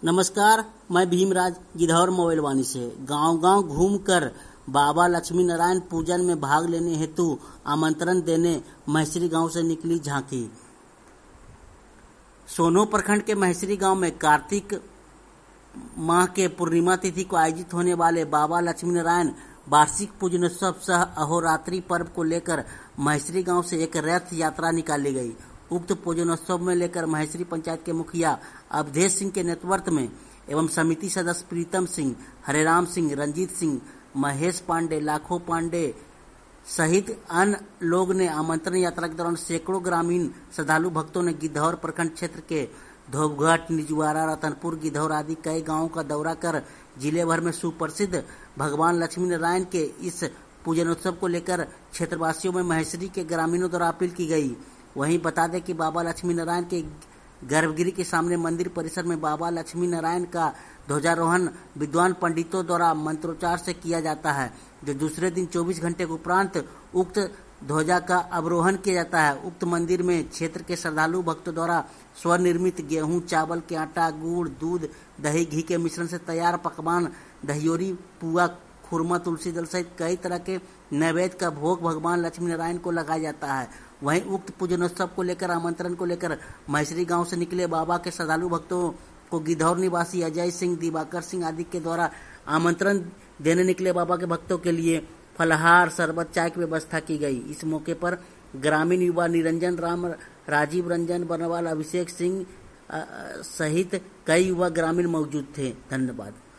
नमस्कार, मैं भीमराज गिद्धौर मोबाइल वाणी से गांव-गांव घूमकर बाबा लक्ष्मी नारायण पूजन में भाग लेने हेतु आमंत्रण देने महेसरी गांव से निकली झांकी। सोनो प्रखंड के महेसरी गांव में कार्तिक माह के पूर्णिमा तिथि को आयोजित होने वाले बाबा लक्ष्मी नारायण वार्षिक पूजनोत्सव सह अहोरात्रि पर्व को लेकर महेसरी गांव से एक रथ यात्रा निकाली गई। उक्त पूजनोत्सव में लेकर महेसरी पंचायत के मुखिया अवधेश सिंह के नेतृत्व में एवं समिति सदस्य प्रीतम सिंह, हरेराम सिंह, रंजीत सिंह, महेश पांडे, लाखों पांडे सहित अन्य लोग ने आमंत्रण यात्रा के दौरान सैकड़ों ग्रामीण श्रद्धालु भक्तों ने गिद्धौर प्रखंड क्षेत्र के धोबघाट, निजवारा, रतनपुर, गिद्धौर आदि कई गांवों का दौरा कर जिले भर में सुप्रसिद्ध भगवान लक्ष्मी नारायण के इस पूजनोत्सव को लेकर क्षेत्रवासियों में महेसरी के ग्रामीणों द्वारा अपील की गई। वहीं बता दें कि बाबा लक्ष्मी नारायण के गर्भगृह के सामने मंदिर परिसर में बाबा लक्ष्मी नारायण का ध्वजारोहण विद्वान पंडितों द्वारा मंत्रोच्चार से किया जाता है, जो दूसरे दिन 24 घंटे के उपरांत उक्त ध्वजा का अवरोहण किया जाता है। उक्त मंदिर में क्षेत्र के श्रद्धालु भक्तों द्वारा स्वनिर्मित गेहूं, चावल के आटा, गुड़, दूध, दही, घी के मिश्रण से तैयार पकवान, दहियोरी, पुआ, खुरमा, तुलसी दल सहित कई तरह के नैवेद्य का भोग भगवान लक्ष्मी नारायण को लगाया जाता है। वहीं उक्त पूजनोत्सव को लेकर आमंत्रण को लेकर महेसरी गांव से निकले बाबा के श्रद्धालु भक्तों को गिद्धौर निवासी अजय सिंह, दिवाकर सिंह आदि के द्वारा आमंत्रण देने निकले बाबा के भक्तों के लिए फलहार, शरबत, चाय की व्यवस्था की गई। इस मौके पर ग्रामीण युवा निरंजन राम, राजीव रंजन बनवाल, अभिषेक सिंह सहित कई युवा ग्रामीण मौजूद थे। धन्यवाद।